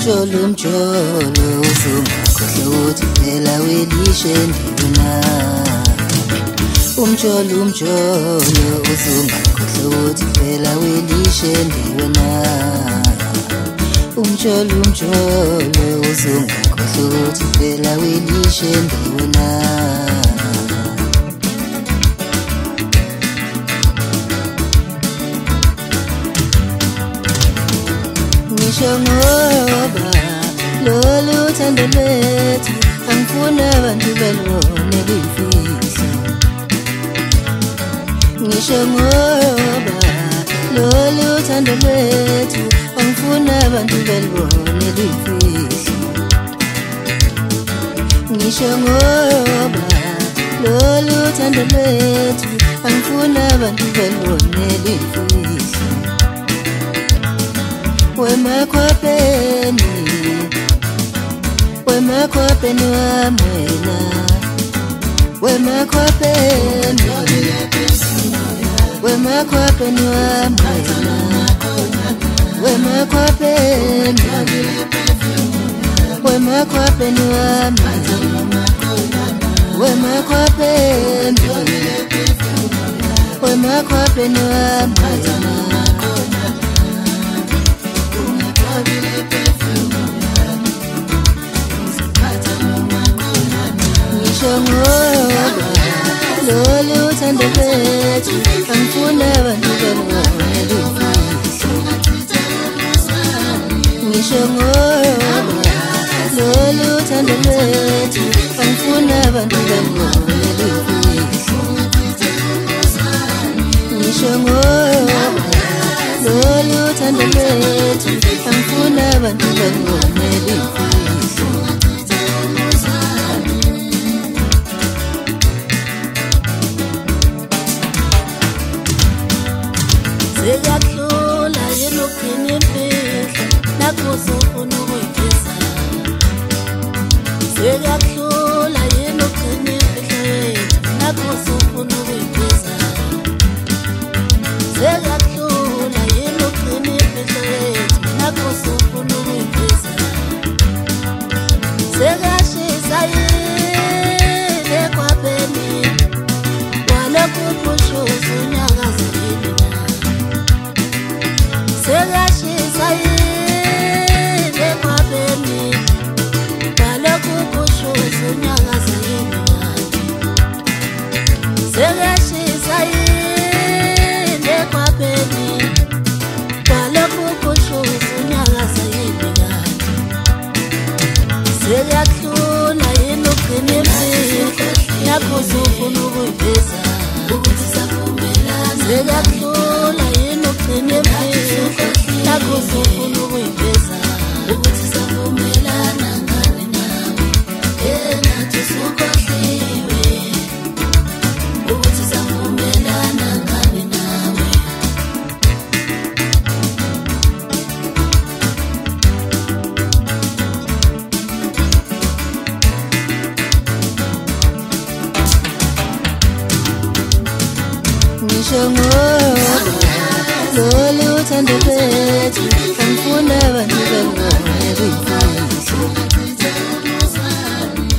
Umjolo uzungakhohlwa ukuthi phela welishe ndiwena. Umjolo uzungakhohlwa ukuthi phela welishe ndiwena. Umjolo uzungakhohlwa ukuthi phela welishe ndiwena. Ngisho ngoba lolu thando lwethu angifuni abantu belibone luyimfihlo. Ngisho ngoba lolu thando lwethu angifuni abantu belibone luyimfihlo. Ngisho ngoba lolu thando lwethu angifuni abantu belibone luyimfihlo. Wemakhwapheni wamwena, wemakhwapheni wamwena, wemakhwapheni wamwena, wemakhwapheni wamwena. Ngisho ngoba lolu thando lwethu angifuni abantu belibone luyimfihlo. Ngisho ngoba lolu thando lwethu angifuni abantu belibone luyimfihlo. Ngisho ngoba lolu thando lwethu angifuni abantu belibone luyimfihlo. Seyadlula yena ugcina imfihlo nakho usufuna ukuyiveza. Seyadlula yena ugcina imfihlo yethu nakho usufuna ukuyiveza. Seyadlula yena ugcina imfihlo yethu nakho usufuna ukuyiveza. Sekashisa yini ekhwapheni walokhu kushuza unyakaza yini na. Sekashisa yini ekhwapheni walokhu kushuza unyakaza yini na. Sekashisa yini ekhwapheni walokhu kushuza unyakaza yini na. Sekadlula yini ugcina imfihlo nakho usufuna ukuyiveza. Sekadlula yini ugcina imfihlo nakho usufuna ukuyiveza. Ukuthi savumelana ngani nawe engathi usukhohliwe. Ukuthi savumelana ngani nawe. Ngisho ngoba lolu thando lwethu